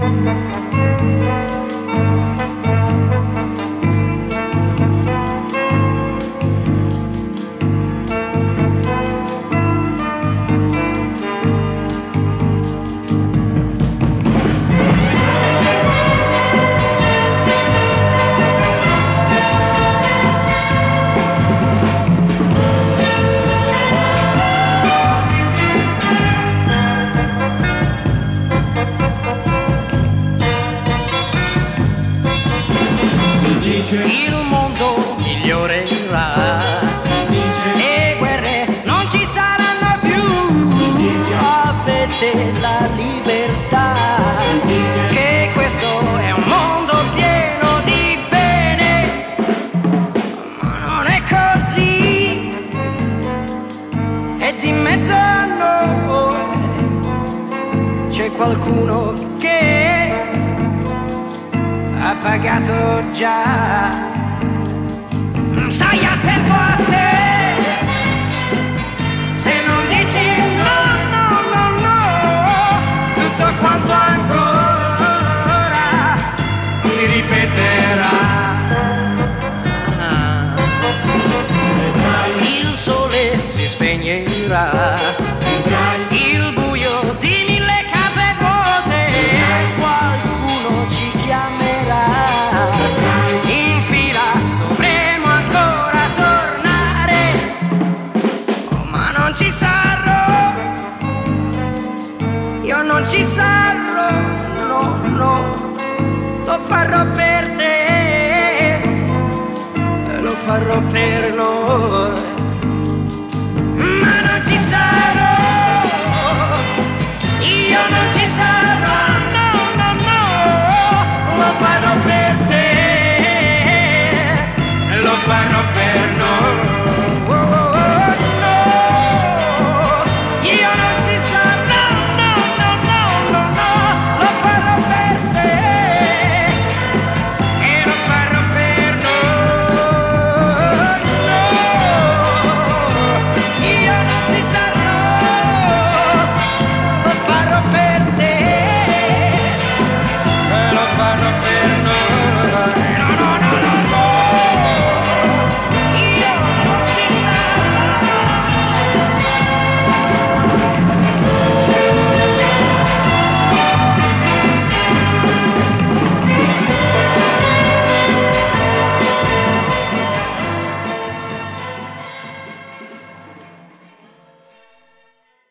Il mondo migliorerà, si dice, e guerre non ci saranno più, si dice, avete la libertà, si dice, che questo è un mondo pieno di bene, ma non è così, e di mezzo a noi c'è qualcuno che ha pagato già. Stai a tempo a te, se non dici no, no, no, no, tutto quanto ancora si ripeterà. Il sole si spegnerà, il buio di mille case vuote, qualcuno ci chiamerà, in fila dovremo ancora tornare, oh, ma non ci sarò, io non ci sarò, no, no, lo farò per te, lo farò per noi.